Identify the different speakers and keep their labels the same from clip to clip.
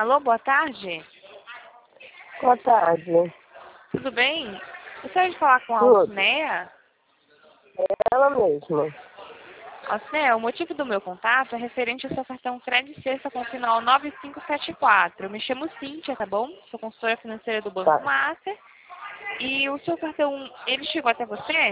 Speaker 1: Alô, boa tarde.
Speaker 2: Boa tarde.
Speaker 1: Tudo bem? Gostaria de falar com a
Speaker 2: Tudo.
Speaker 1: Alcineia?
Speaker 2: Ela mesma.
Speaker 1: Alcineia, o motivo do meu contato é referente ao seu cartão Crédito Sexta com o final 9574. Eu me chamo Cíntia, tá bom? Sou consultora financeira do Banco
Speaker 2: Tá.
Speaker 1: Master. E o seu cartão, ele chegou até você?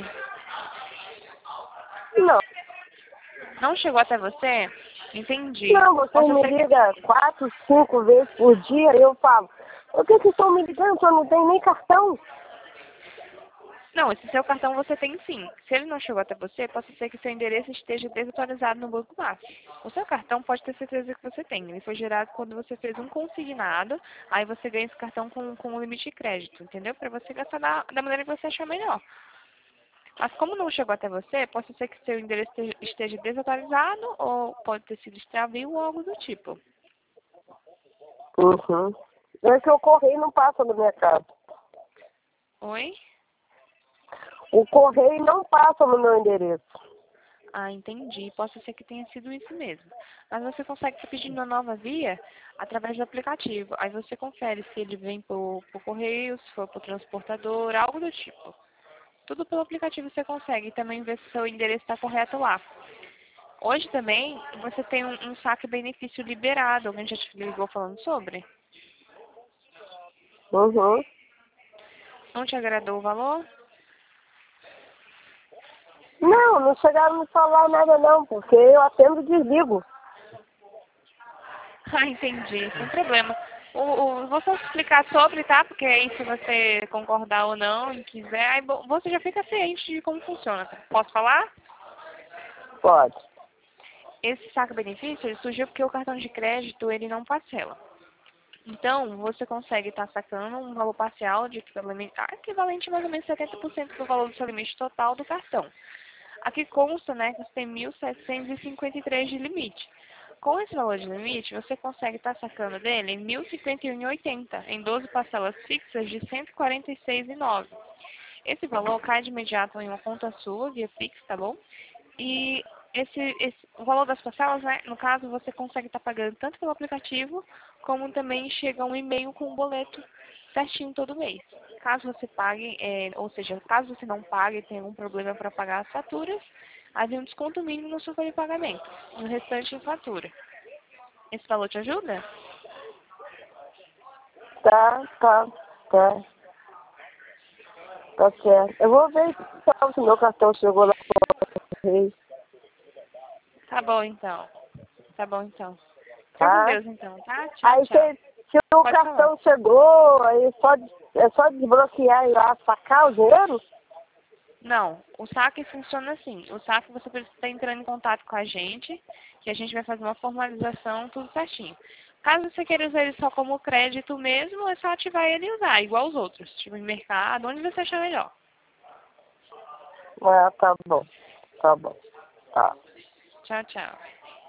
Speaker 2: Não,
Speaker 1: Não chegou até você? Entendi.
Speaker 2: não, você
Speaker 1: Posso
Speaker 2: me
Speaker 1: ser que...
Speaker 2: liga 4, 5 vezes por dia e eu falo, por que que estão me ligando se eu não tenho nem cartão?
Speaker 1: Não, esse seu cartão você tem sim. Se ele não chegou até você, pode ser que seu endereço esteja desatualizado no Banco Master. O seu cartão pode ter certeza que você tem. Ele foi gerado quando você fez um consignado, aí você ganha esse cartão com um limite de crédito, entendeu? Para você gastar da maneira que você achar melhor. Mas como não chegou até você, pode ser que seu endereço esteja desatualizado ou pode ter sido extravio ou algo do tipo.
Speaker 2: Uhum. É que o correio não passa na minha casa.
Speaker 1: Oi?
Speaker 2: O correio não passa no meu endereço.
Speaker 1: Ah, entendi. Pode ser que tenha sido isso mesmo. Mas você consegue estar pedindo uma nova via através do aplicativo. Aí você confere se ele vem por correio, se for por transportador, algo do tipo. Tudo pelo aplicativo você consegue. E também ver se o seu endereço está correto lá. Hoje também você tem um saque benefício liberado. Alguém já te ligou falando sobre?
Speaker 2: Uhum.
Speaker 1: Não te agradou o valor?
Speaker 2: Não, não chegaram a me falar nada não, porque eu atendo e desligo.
Speaker 1: Ah, entendi. Sem problema. Vou só explicar sobre, tá? Porque aí se você concordar ou não e quiser, aí você já fica ciente de como funciona. Tá? Posso falar?
Speaker 2: Pode.
Speaker 1: Esse saco-benefício ele surgiu porque o cartão de crédito ele não parcela. Então, você consegue estar sacando um valor parcial de equivalente mais ou menos 70% do valor do seu limite total do cartão. Aqui consta, né, que você tem 1.753 de limite. Com esse valor de limite, você consegue estar sacando dele em 1.051,80 em 12 parcelas fixas de 146,09. Esse valor cai de imediato em uma conta sua, via Pix, tá bom? E o valor das parcelas, né, no caso, você consegue estar pagando tanto pelo aplicativo, como também chega um e-mail com um boleto certinho todo mês. Caso você pague, ou seja, caso você não pague e tenha algum problema para pagar as faturas, havia um desconto mínimo no seu folha de pagamento, e o restante em fatura. Esse valor te ajuda?
Speaker 2: Tá. Tá certo. Eu vou ver se o meu cartão chegou lá no correio.
Speaker 1: Tá bom então. Tá bom então. Fica com
Speaker 2: Tá?
Speaker 1: Deus então, tá? Tchau,
Speaker 2: Aí
Speaker 1: tchau.
Speaker 2: se o
Speaker 1: Pode falar.
Speaker 2: cartão chegou, aí é só desbloquear e lá sacar o dinheiro?
Speaker 1: Não, o saque funciona assim. O saque você precisa estar entrando em contato com a gente, que a gente vai fazer uma formalização, tudo certinho. Caso você queira usar ele só como crédito mesmo, é só ativar ele e usar, igual os outros. Tipo em mercado, onde você achar melhor.
Speaker 2: Ah, tá bom. Tá bom. Tá.
Speaker 1: Tchau, tchau.